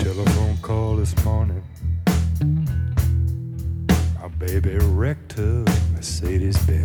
Telephone call this morning. My baby wrecked her Mercedes Benz.